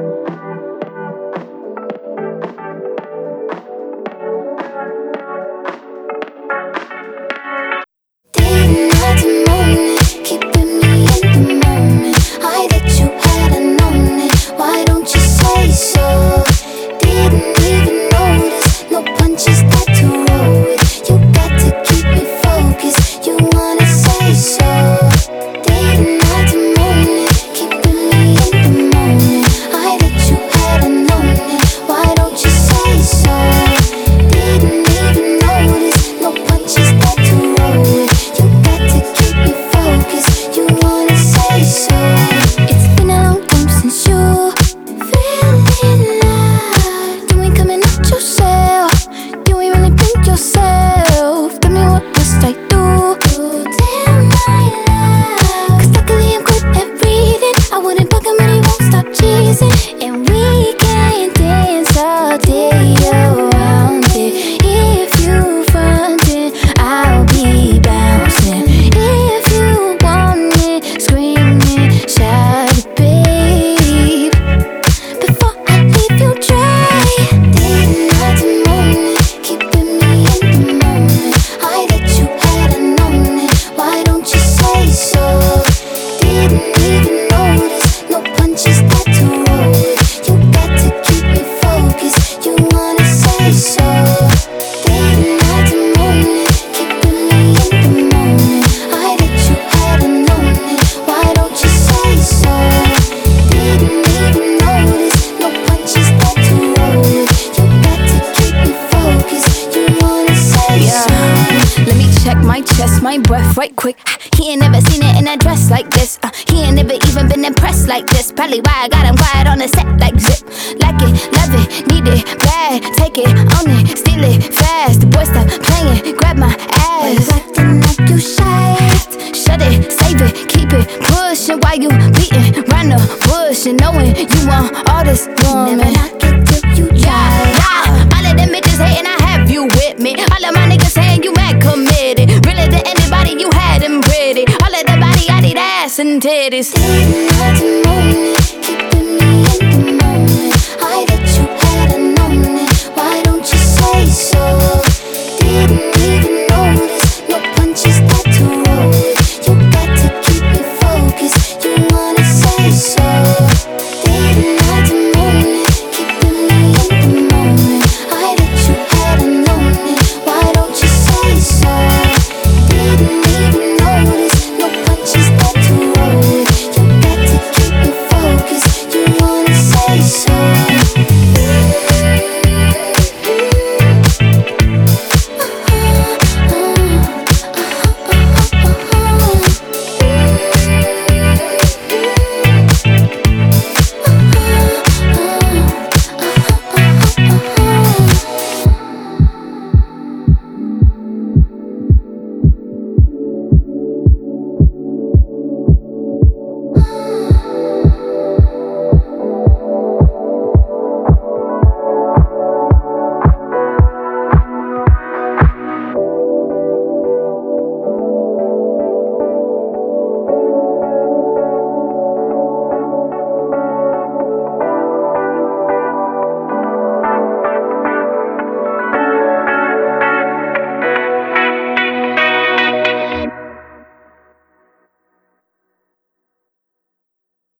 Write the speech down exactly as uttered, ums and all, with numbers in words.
My breath right quick. He ain't never seen it in a dress like this. uh, He ain't never even been impressed like this. Probably why I got him quiet on the set like zip. Like it, love it, need it, bad. Take it, own it, steal it, fast. The boy stop playing, grab my ass. Why you acting like you shy? Shut it, save it, keep it pushing. While you beating round the bush and knowing you want all this woman. Never knock it till you try. Yeah, yeah. All of them bitches hating, I have you with me. All of my niggas saying you mad committed. Really to anybody, you had them pretty. All of the body, I need ass and titties. Didn't have to moan.